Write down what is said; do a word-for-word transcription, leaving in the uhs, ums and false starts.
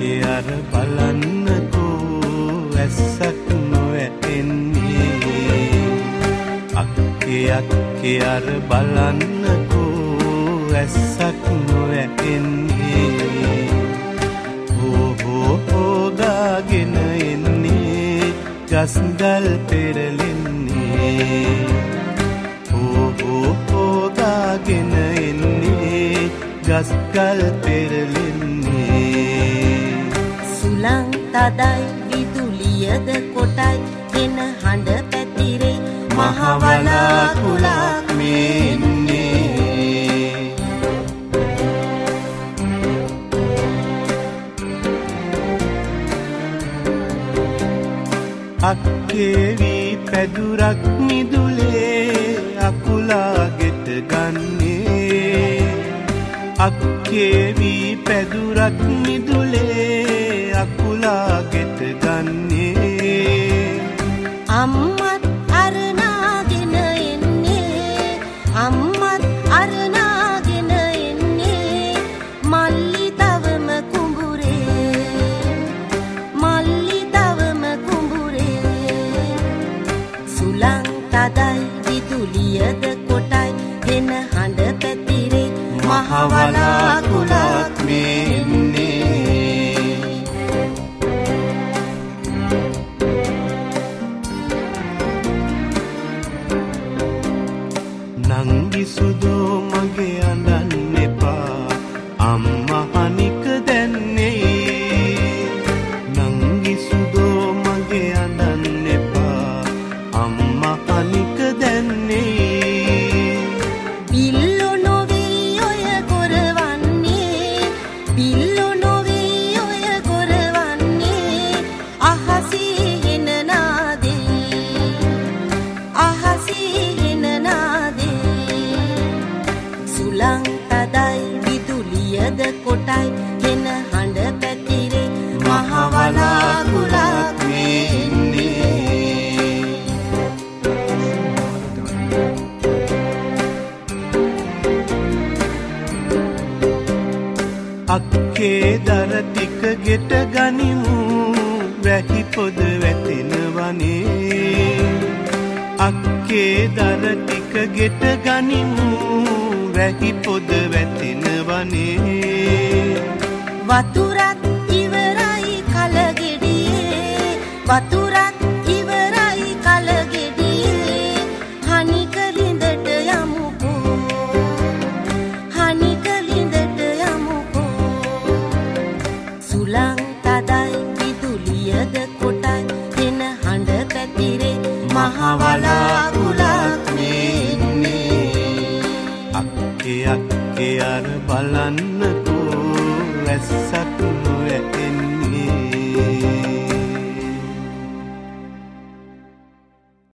අක්කේ අර බලන්නකෝ ඇස්සක් නොඇතෙන්නේ අක්කේ අක්කේ අර බලන්නකෝ ඇස්සක් නොඇතෙන්නේ හෝ හෝ හෝගාගෙන එන්නේ ගස්ගල් පෙරලෙන්නේ හෝ හෝ හෝගාගෙන එන්නේ ගස්ගල් පෙරලෙන්නේ සුලං තදයි විදුලියද කොටයි එන හඬ පැතිරේ මහවලාකුලක් මෙන්නේ අක්කේ වී පැදුරක් මිදුලේ අකුලා ගෙට ගන්නේ අක්කේ වී පැදුරක් මිදුලේ අකුලා ගෙට ගන්නේ අම්මත් අරනාගෙන එන්නේ අම්මත් අරනාගෙන එන්නේ මල්ලි තවම කුඹුරේ මල්ලි තවම කුඹුරේ සුලං තදයි විදුලියද කොටයි එන හඬ පැතිරේ මහවලාකුලක් මෙන්නේ නංගි සුදෝ මගේ අඬන්න එපා අම්මා අනික දැන්නේ නංගි සුදෝ මගේ අඬන්න එපා අම්මා අනික දැන්නේ බිල්ලෝ නොවේ ඔය ගොරවන්නේ බිල්ලෝ නොවේ ඔය ගොරවන්නේ අහසේ එන නාදේ අහසේ එන නාදේ සුලං තදයි විදුලියද කොටයි එන හඬ පැතිරේ මහවලාකුලක් මෙන්නේ අක්කේ දර ටික ගෙට ගනිමු වැහි පොද වැටෙනවනේ අක්කේ දර ටික ගෙට ගනිමු වැහි පොද වැටෙනවනේ වතුරත් ඉවරයි කලගෙඩියේ වතුරත් ඉවරයි කලගෙඩියේ හනික ලිඳට යමුකෝ හනික ලිඳට යමුකෝ සුලං තදයි විදුලියද කොටයි එන හඬ පැතිරේ මහවලාකුලක් මෙන්නේ අක්කේ අක්කේ අර බලන්නකෝ ඇස්සක් නොඇතෙන්නේ